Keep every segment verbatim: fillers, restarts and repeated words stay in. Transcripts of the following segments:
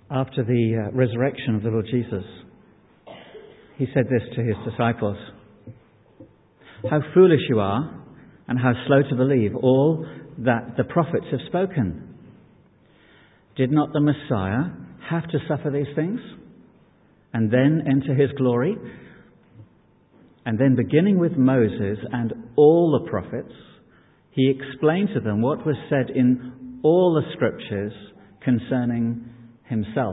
After the uh, resurrection of the Lord Jesus, he said this to his disciples: "How foolish you are, and how slow to believe all that the prophets have spoken. Did not the Messiah have to suffer these things and then enter his glory?" And then, beginning with Moses and all the prophets, he explained to them what was said in all the scriptures concerning himself.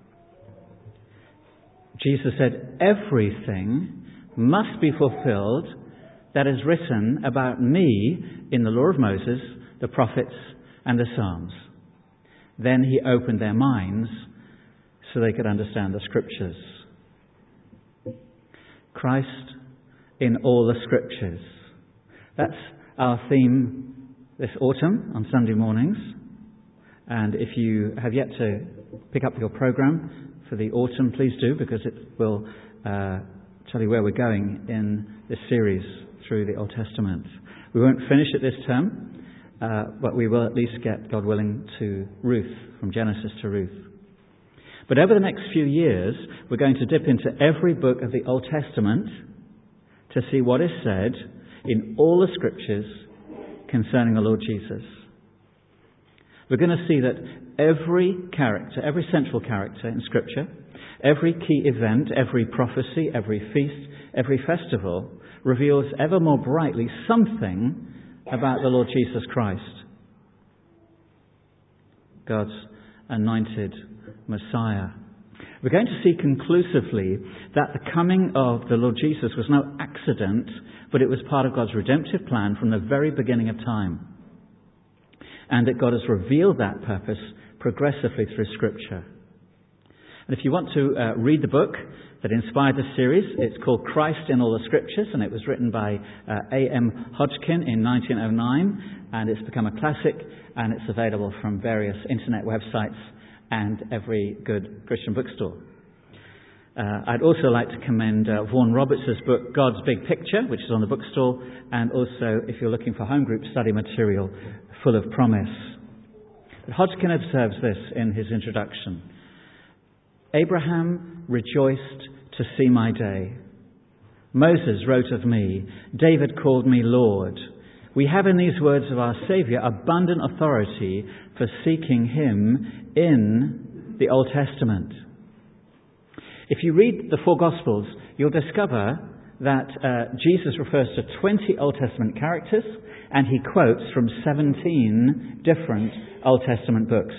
Jesus said, "Everything must be fulfilled that is written about me in the law of Moses, the prophets, and the Psalms." Then he opened their minds so they could understand the scriptures. Christ in all the scriptures. That's our theme this autumn on Sunday mornings. And if you have yet to pick up your program for the autumn, please do, because it will uh, tell you where we're going in this series through the Old Testament. We won't finish it this term, uh, but we will at least get, God willing, to Ruth, from Genesis to Ruth. But over the next few years, we're going to dip into every book of the Old Testament to see what is said in all the scriptures concerning the Lord Jesus. We're going to see that every character, every central character in Scripture, every key event, every prophecy, every feast, every festival reveals ever more brightly something about the Lord Jesus Christ, God's anointed Messiah. We're going to see conclusively that the coming of the Lord Jesus was no accident, but it was part of God's redemptive plan from the very beginning of time. And that God has revealed that purpose progressively through Scripture. And if you want to uh, read the book that inspired this series, it's called Christ in All the Scriptures, and it was written by uh, A M Hodgkin in nineteen oh nine, and it's become a classic, and it's available from various internet websites and every good Christian bookstore. Uh, I'd also like to commend uh, Vaughan Roberts' book, God's Big Picture, which is on the bookstall, and also, if you're looking for home group study material, Full of Promise. But Hodgkin observes this in his introduction. "Abraham rejoiced to see my day. Moses wrote of me. David called me Lord. We have in these words of our Saviour abundant authority for seeking Him in the Old Testament." If you read the four Gospels, you'll discover that uh, Jesus refers to twenty Old Testament characters, and he quotes from seventeen different Old Testament books.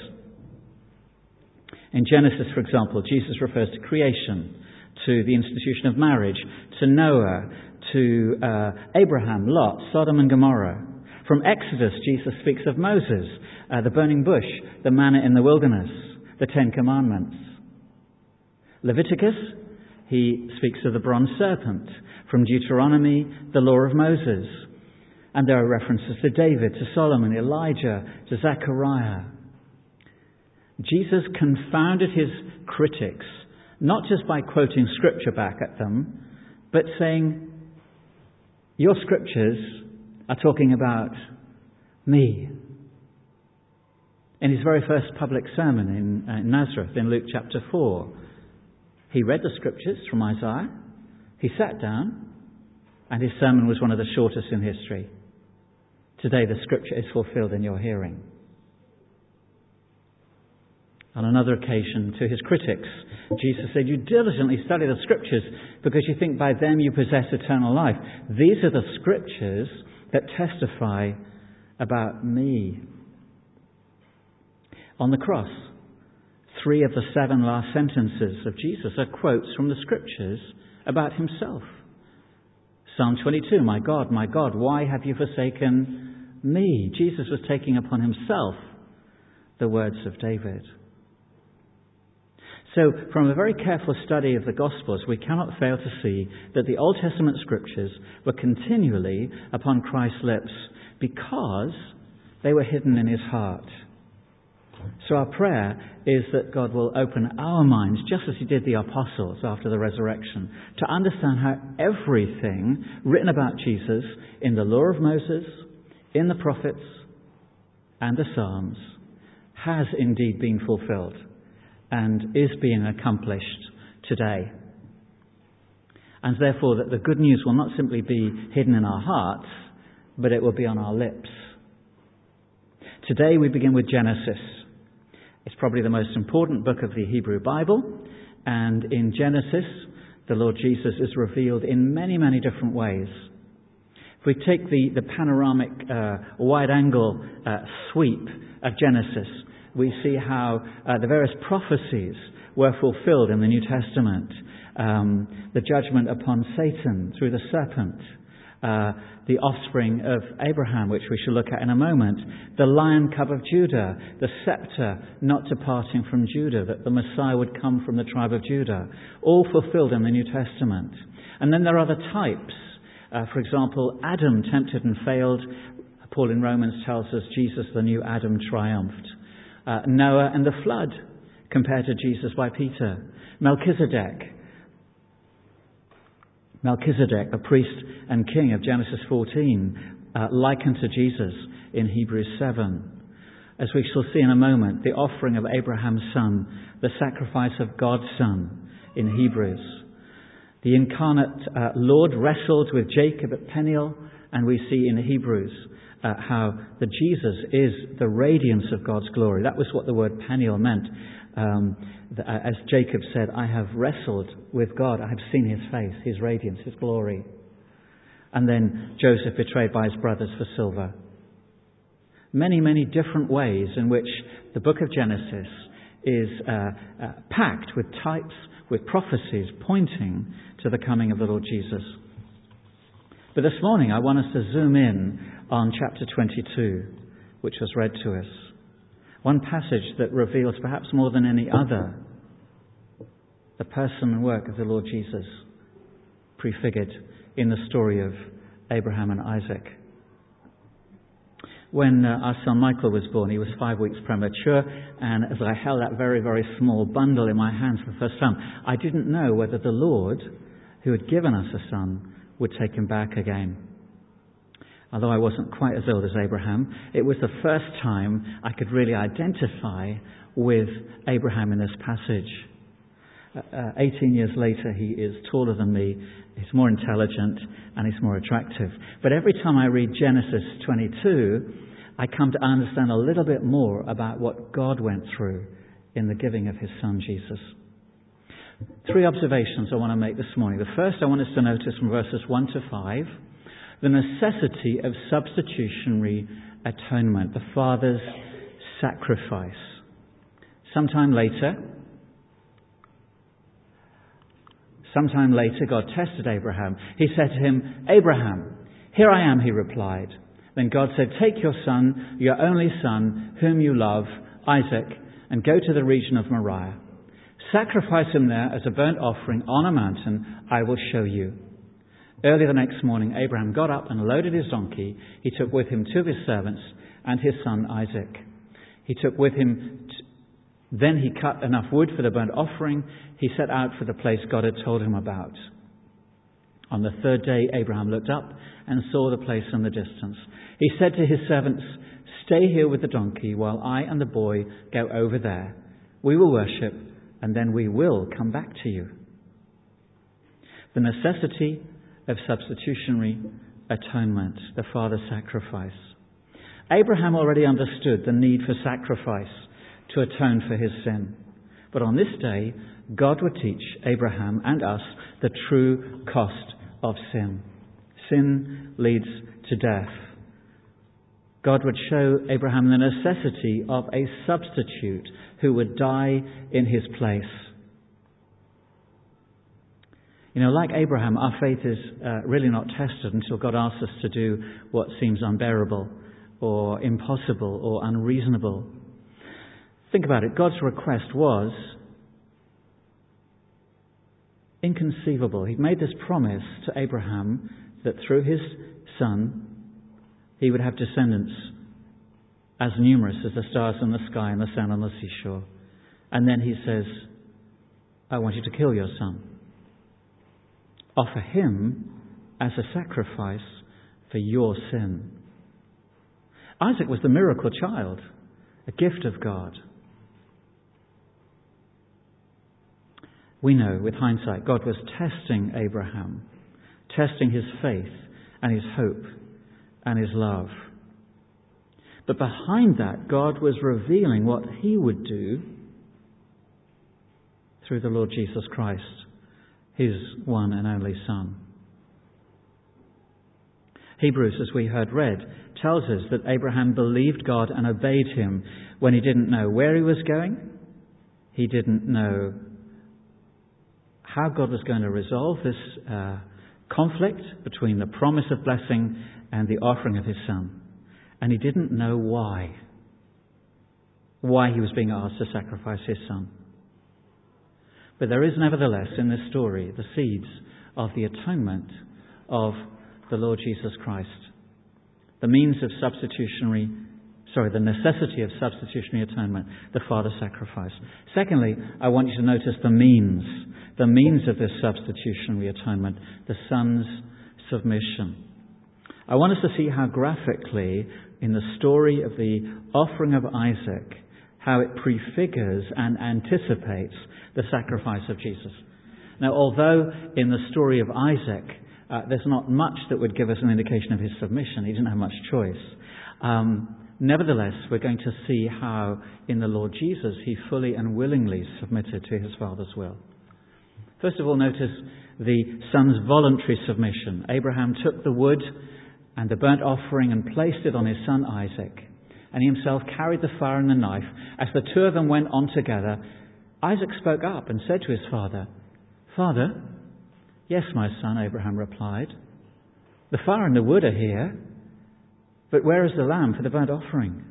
In Genesis, for example, Jesus refers to creation, to the institution of marriage, to Noah, to uh, Abraham, Lot, Sodom and Gomorrah. From Exodus, Jesus speaks of Moses, uh, the burning bush, the manna in the wilderness, the Ten Commandments. Leviticus, he speaks of the bronze serpent. From Deuteronomy, the law of Moses. And there are references to David, to Solomon, Elijah, to Zechariah. Jesus confounded his critics, not just by quoting Scripture back at them, but saying, "Your Scriptures are talking about me." In his very first public sermon in, uh, in Nazareth, in Luke chapter four, he read the Scriptures from Isaiah. He sat down, and his sermon was one of the shortest in history. Today the Scripture is fulfilled in your hearing. On another occasion, to his critics, Jesus said, "You diligently study the Scriptures because you think by them you possess eternal life. These are the Scriptures that testify about me." On the cross, three of the seven last sentences of Jesus are quotes from the Scriptures about himself. Psalm twenty-two, "My God, my God, why have you forsaken me?" Jesus was taking upon himself the words of David. So, from a very careful study of the Gospels, we cannot fail to see that the Old Testament Scriptures were continually upon Christ's lips because they were hidden in his heart. So our prayer is that God will open our minds, just as he did the apostles after the resurrection, to understand how everything written about Jesus in the law of Moses, in the prophets, and the Psalms has indeed been fulfilled and is being accomplished today. And therefore that the good news will not simply be hidden in our hearts, but it will be on our lips. Today we begin with Genesis. It's probably the most important book of the Hebrew Bible, and in Genesis the Lord Jesus is revealed in many, many different ways. If we take the, the panoramic uh, wide-angle uh, sweep of Genesis, we see how uh, the various prophecies were fulfilled in the New Testament. Um, the judgment upon Satan through the serpent, uh, the offspring of Abraham, which we shall look at in a moment, the lion cub of Judah, the scepter not departing from Judah, that the Messiah would come from the tribe of Judah, all fulfilled in the New Testament. And then there are other types. Uh, for example, Adam tempted and failed. Paul in Romans tells us Jesus, the new Adam, triumphed. Uh, Noah and the flood, compared to Jesus by Peter. Melchizedek. Melchizedek, the priest and king of Genesis fourteen, uh, likened to Jesus in Hebrews seven. As we shall see in a moment, the offering of Abraham's son, the sacrifice of God's son in Hebrews. The incarnate uh, Lord wrestled with Jacob at Peniel, and we see in Hebrews uh, how the Jesus is the radiance of God's glory. That was what the word Peniel meant. Um, the, uh, as Jacob said, I have wrestled with God. I have seen his face, his radiance, his glory. And then Joseph betrayed by his brothers for silver. Many, many different ways in which the book of Genesis is uh, uh, packed with types, with prophecies pointing to the coming of the Lord Jesus. But this morning I want us to zoom in on chapter twenty-two, which was read to us. One passage that reveals perhaps more than any other the person and work of the Lord Jesus, prefigured in the story of Abraham and Isaac. When uh, our son Michael was born, he was five weeks premature, and as I held that very, very small bundle in my hands for the first time, I didn't know whether the Lord, who had given us a son, would take him back again. Although I wasn't quite as old as Abraham, it was the first time I could really identify with Abraham in this passage. Uh, eighteen years later, he is taller than me, he's more intelligent, and he's more attractive. But every time I read Genesis twenty-two, I come to understand a little bit more about what God went through in the giving of his son, Jesus. Three observations I want to make this morning. The first I want us to notice from verses one to five, the necessity of substitutionary atonement, the Father's sacrifice. Sometime later, sometime later, God tested Abraham. He said to him, Abraham, here I am, he replied. Then God said, take your son, your only son, whom you love, Isaac, and go to the region of Moriah. Sacrifice him there as a burnt offering on a mountain I will show you. Early the next morning, Abraham got up and loaded his donkey. He took with him two of his servants and his son Isaac. He took with him, t- then he cut enough wood for the burnt offering. He set out for the place God had told him about. On the third day, Abraham looked up and saw the place in the distance. He said to his servants, stay here with the donkey while I and the boy go over there. We will worship and then we will come back to you. The necessity of substitutionary atonement, the Father's sacrifice. Abraham already understood the need for sacrifice to atone for his sin. But on this day, God would teach Abraham and us the true cost of sin. Sin leads to death. God would show Abraham the necessity of a substitute who would die in his place. You know, like Abraham, our faith is uh, really not tested until God asks us to do what seems unbearable or impossible or unreasonable. Think about it. God's request was inconceivable. He'd made this promise to Abraham that through his son, he would have descendants as numerous as the stars in the sky and the sand on the seashore. And then he says, I want you to kill your son. Offer him as a sacrifice for your sin. Isaac was the miracle child, a gift of God. We know, with hindsight, God was testing Abraham, testing his faith and his hope and his love. But behind that, God was revealing what he would do through the Lord Jesus Christ, his one and only Son. Hebrews, as we heard read, tells us that Abraham believed God and obeyed him when he didn't know where he was going. He didn't know how God was going to resolve this uh, conflict between the promise of blessing and the offering of his Son. And he didn't know why. Why he was being asked to sacrifice his Son. But there is nevertheless in this story the seeds of the atonement of the Lord Jesus Christ. The means of substitutionary, sorry, the necessity of substitutionary atonement, the Father's sacrifice. Secondly, I want you to notice the means, the means of this substitutionary atonement, the Son's submission. I want us to see how graphically, in the story of the offering of Isaac, how it prefigures and anticipates the sacrifice of Jesus. Now, although in the story of Isaac, uh, there's not much that would give us an indication of his submission, he didn't have much choice. Um, nevertheless, we're going to see how in the Lord Jesus he fully and willingly submitted to his Father's will. First of all, notice the Son's voluntary submission. Abraham took the wood and the burnt offering and placed it on his son Isaac, and he himself carried the fire and the knife. As the two of them went on together, Isaac spoke up and said to his father, "Father?" "Yes, my son," Abraham replied. "The fire and the wood are here, but where is the lamb for the burnt offering?"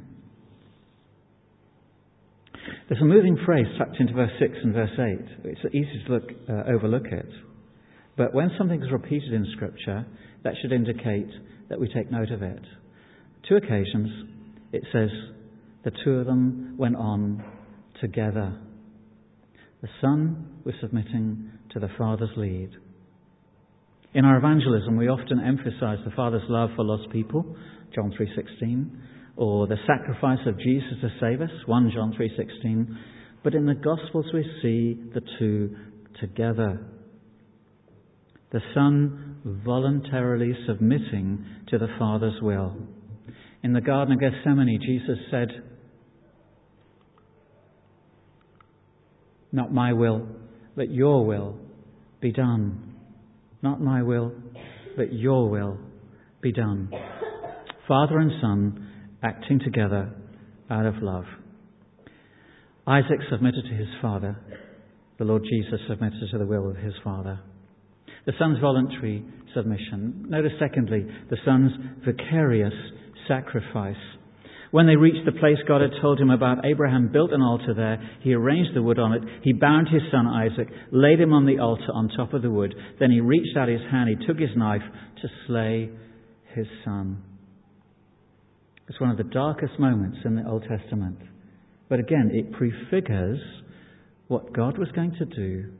There's a moving phrase tucked into verse six and verse eight. It's easy to look, uh, overlook it. But when something is repeated in Scripture, that should indicate that we take note of it. Two occasions, it says, the two of them went on together. The Son was submitting to the Father's lead. In our evangelism, we often emphasize the Father's love for lost people, John three sixteen, or the sacrifice of Jesus to save us, First John three sixteen. But in the Gospels we see the two together. The Son voluntarily submitting to the Father's will. In the Garden of Gethsemane, Jesus said, "Not my will, but your will be done. Not my will, but your will be done." Father and Son acting together out of love. Isaac submitted to his father. The Lord Jesus submitted to the will of his Father. The Son's voluntary submission. Notice, secondly, the Son's vicarious sacrifice. When they reached the place God had told him about, Abraham built an altar there. He arranged the wood on it. He bound his son Isaac, laid him on the altar on top of the wood. Then he reached out his hand. He took his knife to slay his son. It's one of the darkest moments in the Old Testament. But again, it prefigures what God was going to do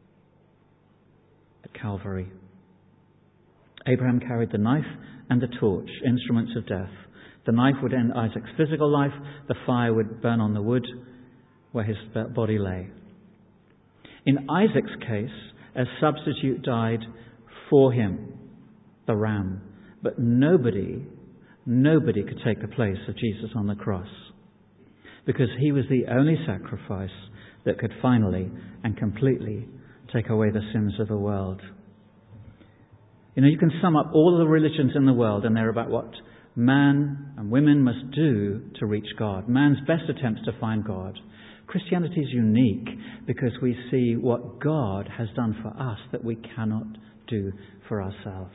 at Calvary. Abraham carried the knife and the torch, instruments of death. The knife would end Isaac's physical life. The fire would burn on the wood where his body lay. In Isaac's case, a substitute died for him, the ram. But nobody, nobody could take the place of Jesus on the cross, because he was the only sacrifice that could finally and completely take away the sins of the world. You know, you can sum up all of the religions in the world, and they're about what man and women must do to reach God. Man's best attempts to find God. Christianity is unique because we see what God has done for us that we cannot do for ourselves.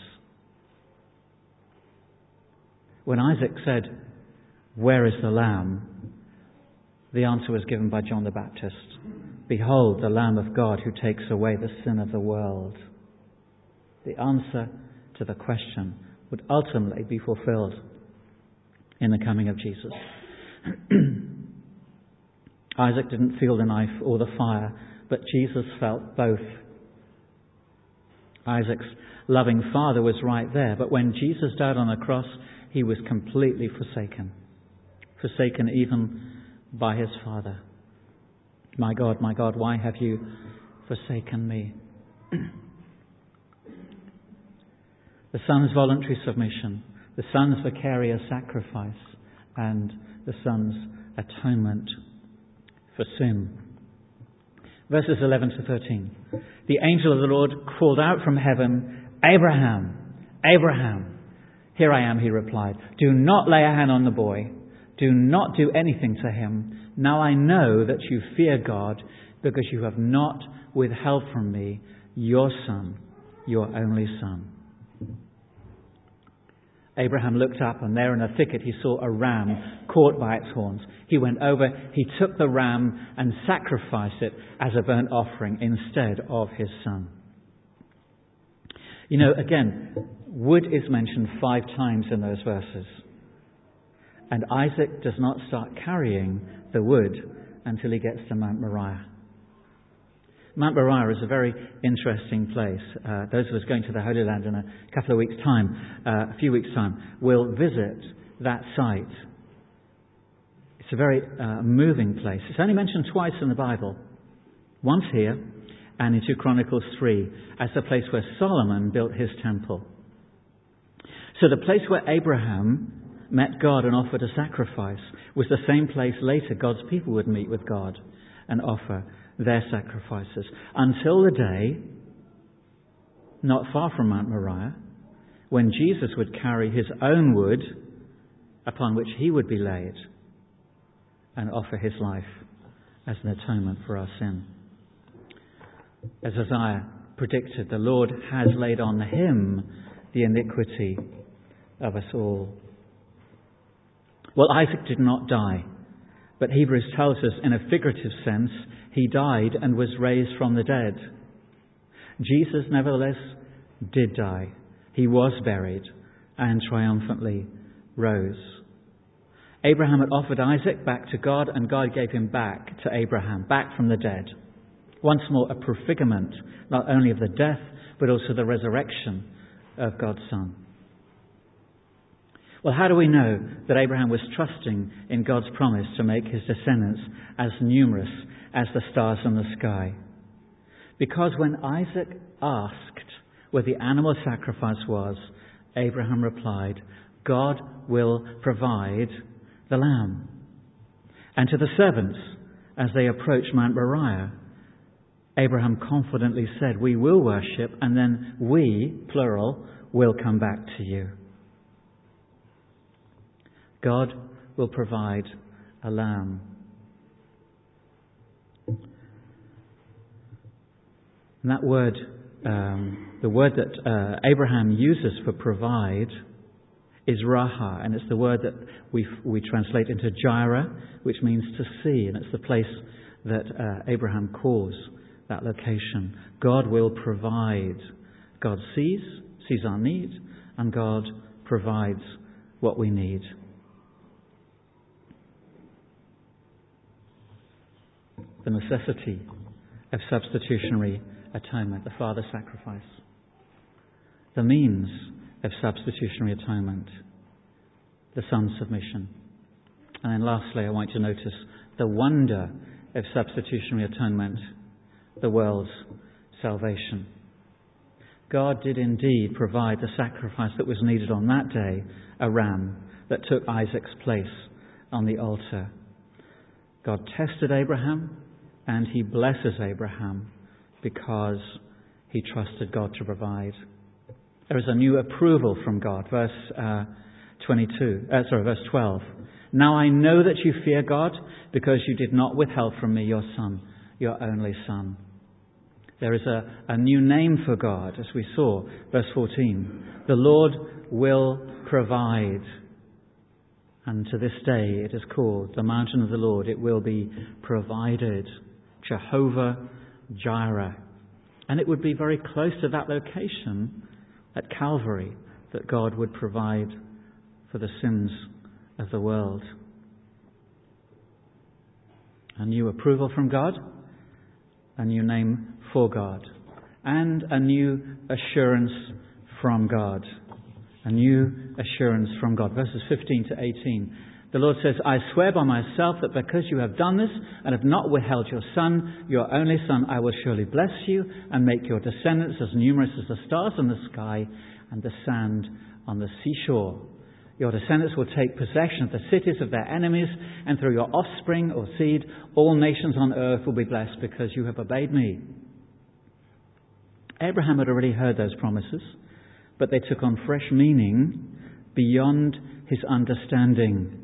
When Isaac said, "Where is the Lamb?" the answer was given by John the Baptist. "Behold, the Lamb of God who takes away the sin of the world." The answer to the question would ultimately be fulfilled in the coming of Jesus. Isaac didn't feel the knife or the fire, but Jesus felt both. Isaac's loving father was right there, but when Jesus died on the cross, he was completely forsaken. Forsaken even by his Father. "My God, my God, why have you forsaken me. The Son's voluntary submission, the Son's vicarious sacrifice, and the Son's atonement for sin. Verses eleven to thirteen. The angel of the Lord called out from heaven, Abraham, Abraham. Here I am, he replied. Do not lay a hand on the boy. Do not do anything to him. Now I know that you fear God, because you have not withheld from me your son, your only son. Abraham looked up, and there in a thicket he saw a ram caught by its horns. He went over, he took the ram and sacrificed it as a burnt offering instead of his son. You know, again, wood is mentioned five times in those verses. And Isaac does not start carrying the wood until he gets to Mount Moriah. Mount Moriah is a very interesting place. Uh, those of us going to the Holy Land in a couple of weeks' time, uh, a few weeks' time, will visit that site. It's a very uh, moving place. It's only mentioned twice in the Bible. Once here, and in two Chronicles three, as the place where Solomon built his temple. So the place where Abraham met God and offered a sacrifice was the same place later God's people would meet with God and offer their sacrifices, until the day, not far from Mount Moriah, when Jesus would carry his own wood upon which he would be laid and offer his life as an atonement for our sin. As Isaiah predicted, the Lord has laid on him the iniquity of us all. Well, Isaac did not die, but Hebrews tells us in a figurative sense, he died and was raised from the dead. Jesus, nevertheless, did die. He was buried and triumphantly rose. Abraham had offered Isaac back to God, and God gave him back to Abraham, back from the dead. Once more, a prefigurement, not only of the death, but also the resurrection of God's Son. Well, how do we know that Abraham was trusting in God's promise to make his descendants as numerous as the stars in the sky? Because when Isaac asked where the animal sacrifice was, Abraham replied, God will provide the lamb. And to the servants, as they approached Mount Moriah, Abraham confidently said, we will worship, and then we, plural, will come back to you. God will provide a lamb. And that word, um, the word that uh, Abraham uses for provide is raha, and it's the word that we we translate into Jireh, which means to see, and it's the place that uh, Abraham calls that location. God will provide. God sees, sees our need, and God provides what we need. The necessity of substitutionary atonement, the Father's sacrifice. The means of substitutionary atonement, the Son's submission. And then lastly, I want you to notice the wonder of substitutionary atonement, the world's salvation. God did indeed provide the sacrifice that was needed on that day, a ram that took Isaac's place on the altar. God tested Abraham, and he blesses Abraham because he trusted God to provide. There is a new approval from God. Verse uh, twenty-two, uh, sorry, verse twelve. Now I know that you fear God, because you did not withhold from me your son, your only son. There is a, a new name for God, as we saw, verse fourteen. The Lord will provide. And to this day it is called the mountain of the Lord. It will be provided. Jehovah Jireh. And it would be very close to that location at Calvary that God would provide for the sins of the world. A new approval from God, a new name for God, and a new assurance from God. A new assurance from God. Verses fifteen to eighteen. The Lord says, I swear by myself that because you have done this and have not withheld your son, your only son, I will surely bless you and make your descendants as numerous as the stars in the sky and the sand on the seashore. Your descendants will take possession of the cities of their enemies, and through your offspring or seed, all nations on earth will be blessed because you have obeyed me. Abraham had already heard those promises, but they took on fresh meaning beyond his understanding.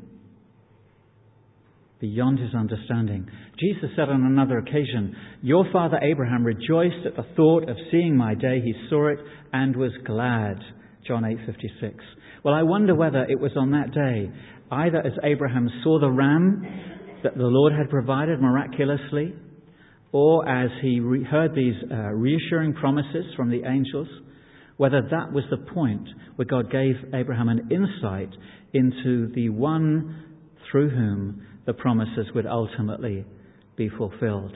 Beyond his understanding. Jesus said on another occasion, your father Abraham rejoiced at the thought of seeing my day. He saw it and was glad. John eight fifty-six. Well, I wonder whether it was on that day, either as Abraham saw the ram that the Lord had provided miraculously, or as he re- heard these uh, reassuring promises from the angels, whether that was the point where God gave Abraham an insight into the one through whom the promises would ultimately be fulfilled.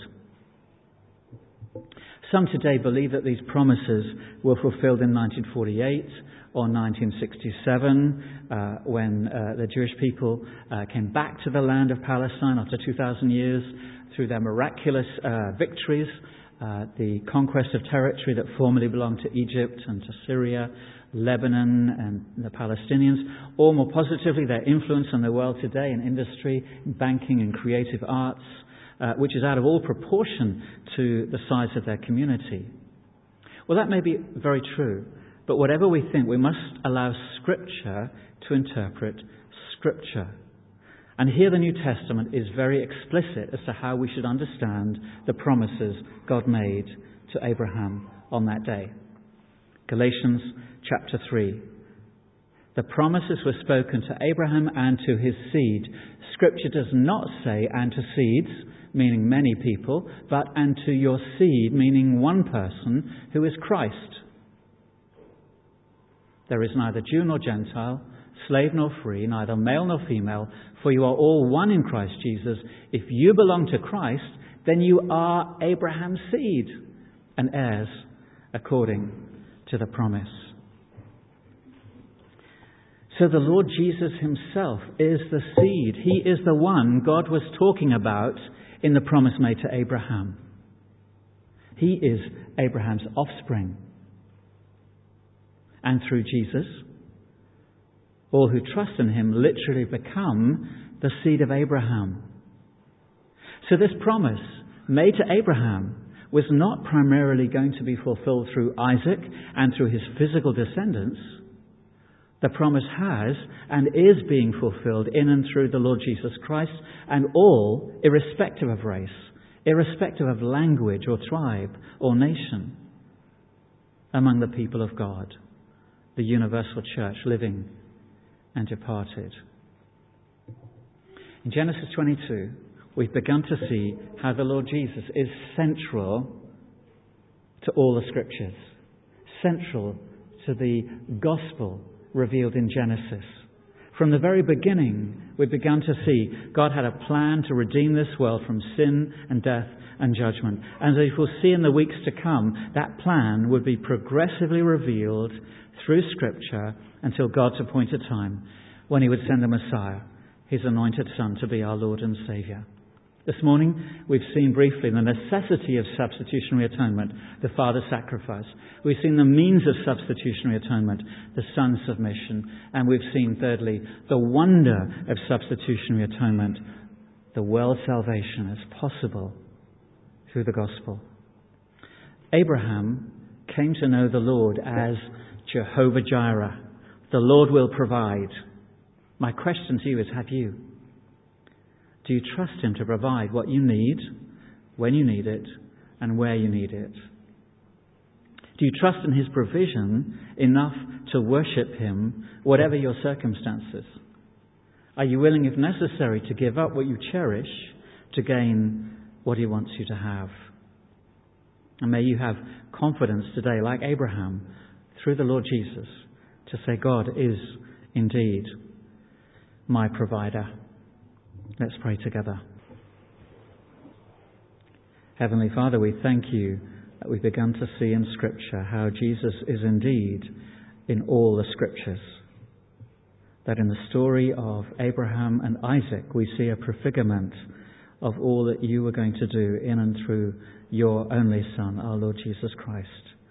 Some today believe that these promises were fulfilled in nineteen forty-eight or nineteen sixty-seven uh, when uh, the Jewish people uh, came back to the land of Palestine after two thousand years through their miraculous uh, victories, uh, the conquest of territory that formerly belonged to Egypt and to Syria, Lebanon and the Palestinians, or more positively their influence on the world today in industry, banking and creative arts, uh, which is out of all proportion to the size of their community. Well, that may be very true, but whatever we think, we must allow Scripture to interpret Scripture. And here the New Testament is very explicit as to how we should understand the promises God made to Abraham on that day. Galatians chapter three. The promises were spoken to Abraham and to his seed. Scripture does not say and to seeds, meaning many people, but and to your seed, meaning one person, who is Christ. There is neither Jew nor Gentile, slave nor free, neither male nor female, for you are all one in Christ Jesus. If you belong to Christ, then you are Abraham's seed and heirs according to the promise. So the Lord Jesus himself is the seed. He is the one God was talking about in the promise made to Abraham. He is Abraham's offspring. And through Jesus, all who trust in him literally become the seed of Abraham. So this promise made to Abraham was not primarily going to be fulfilled through Isaac and through his physical descendants. The promise has and is being fulfilled in and through the Lord Jesus Christ, and all irrespective of race, irrespective of language or tribe or nation, among the people of God, the universal church, living and departed. In Genesis twenty-two, we've begun to see how the Lord Jesus is central to all the Scriptures, central to the gospel revealed in Genesis. From the very beginning, we've begun to see God had a plan to redeem this world from sin and death and judgment. And as we'll see in the weeks to come, that plan would be progressively revealed through Scripture until God's appointed time when he would send the Messiah, his anointed Son, to be our Lord and Saviour. This morning, we've seen briefly the necessity of substitutionary atonement, the Father's sacrifice. We've seen the means of substitutionary atonement, the Son's submission. And we've seen, thirdly, the wonder of substitutionary atonement, the world salvation as possible through the gospel. Abraham came to know the Lord as Jehovah Jireh. The Lord will provide. My question to you is, have you? Do you trust him to provide what you need, when you need it, and where you need it? Do you trust in his provision enough to worship him, whatever your circumstances? Are you willing, if necessary, to give up what you cherish to gain what he wants you to have? And may you have confidence today, like Abraham, through the Lord Jesus, to say, God is indeed my provider. Let's pray together. Heavenly Father, we thank you that we've begun to see in Scripture how Jesus is indeed in all the Scriptures. that in the story of Abraham and Isaac we see a prefigurement of all that you were going to do in and through your only Son, our Lord Jesus Christ.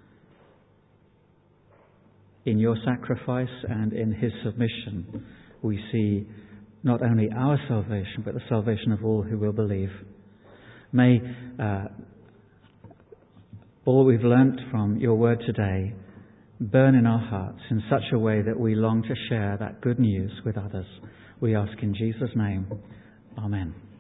In your sacrifice and in his submission, we see not only our salvation, but the salvation of all who will believe. May uh, all we've learnt from your word today burn in our hearts in such a way that we long to share that good news with others. We ask in Jesus' name. Amen.